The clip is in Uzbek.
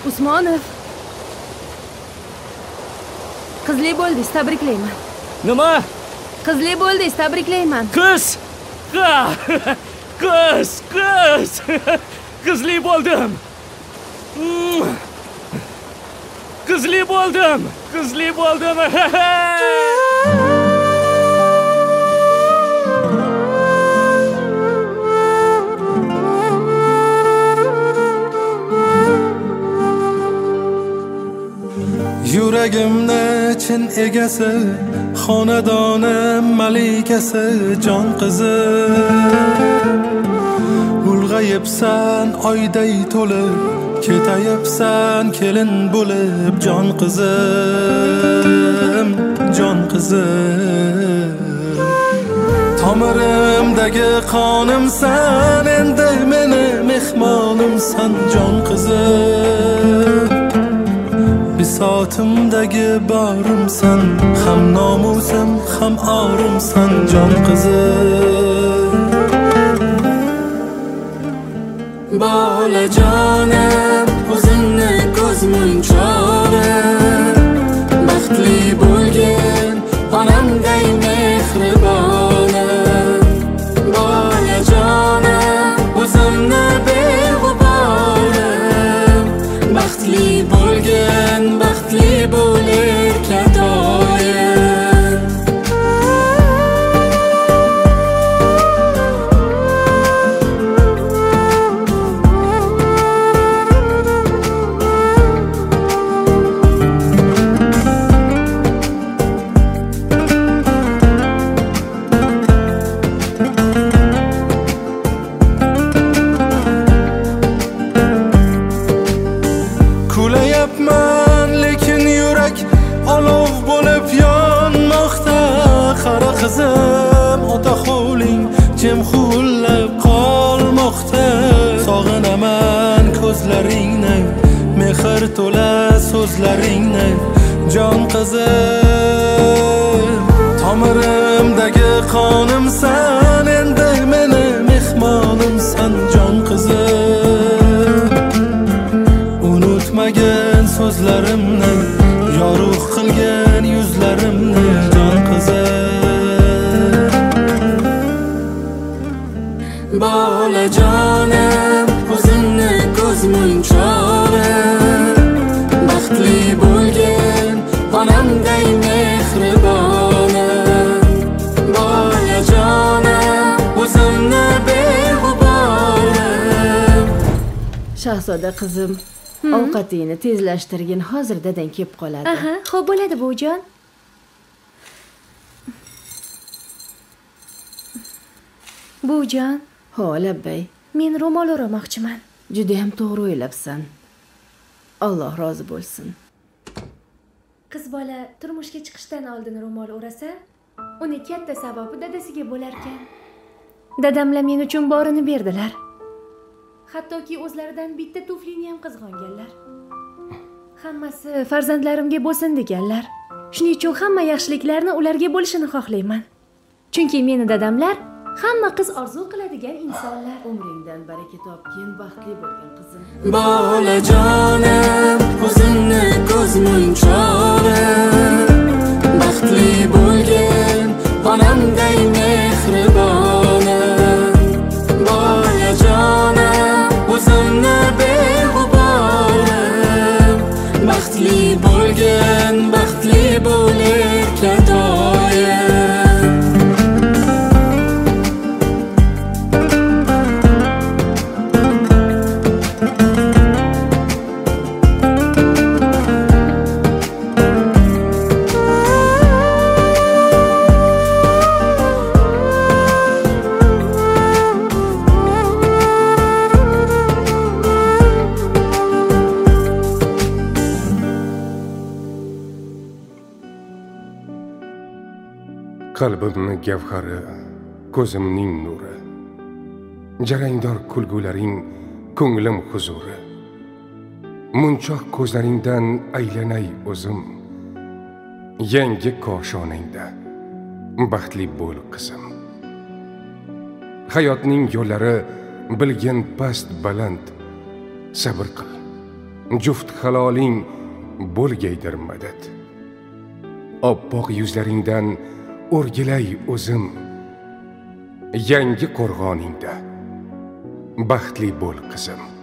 Usmonov. Qizli bo'ldingiz, tabriklayman. Nima? Qizli bo'ldingiz, tabriklayman. Qiz! Qiz! Qizli bo'ldim. Qizli bo'ldim. Yuragimni chin egasi, xonadonim malikasi, jon qizi. Ulg'ayibsan oyday to'lib, ketayibsan kelin bo'lib, jon qizim, jon qizim. Tomirimdagi qonimsan, endi meni mehmonimsan, jon qizim. Bisotimdagi borimsan, ham nomusim, ham orimsan, jon qizim. Bolajonim, o'zingni ko'z munchorim, baxtli bo'lgin onamday mehribonim. Bolajonim, o'zimni beg'uborim, baxtli bo'lgin, baxtli bo'lir kadoyim. Kulayapman, lekin yurak olov bo'lib yonmoqda. Qara qizim, ota hovling jim hullab qolmoqda. Sog'inaman ko'zlaringni, mehr to'la so'zlaringni, jon qizim. Tomirimdagi qonimsan, endi meni mehmonimsan, jon qizim. Unutmagin so'zlarimni, yorug' qilgan yuzlarimni, jon qizim. Bolajonim, o'zingni ko'z munchorim, baxtli bo'lgin onamday mehribonim. Bolajonim, o'zimni beg'uborim. Shahzoda qizim, ovqatingni tezlashtirgin, hozir dadang kelib qoladi. Aha, xo'p bo'ladi buvijon. Buvijon. Ho, labbay. Men ro'mol o'ramoqchiman. Juda ham to'g'ri o'ylabsan. Alloh rozi bo'lsin. Qiz bola turmushga chiqishdan oldin ro'mol o'rasa, uni katta savobi dadasiga bo'lar ekan. Dadamlar men uchun borini berdilar. Hattoki o'zlaridan bitta tuflini ham qizg'onganlar. Hammasi farzandlarimga bo'lsin deganlar. Shuning uchun hamma yaxshiliklarni ularga bo'lishini xohlayman. Chunki meni dadamlar hamma qiz orzu qiladigan insonlar. Umringdan baraka topgin, baxtli bo'lgin qizim. Bolajonim, o'zingni ko'z munchorim, baxtli bo'lgin onamday mehribonim. Bolajonim, o'zimni beg'uborim, baxtli bo'lgin, baxtli bo'lir kadoyim. Qalbimni gavhari, ko'zimning nuri, jarangdor kulgularing, ko'nglim huzuri. Munchoq ko'zlaringdan aylanay o'zim, yangi koshonangda baxtli bo'l qizim. Hayotning yo'llari bilgin past baland, sabr qil. juft haloling bo'lgaydir madad. Oppoq yuzlaringdan o'rgilay o'zim, yangi qo'rg'oningda baxtli bo'l qizim.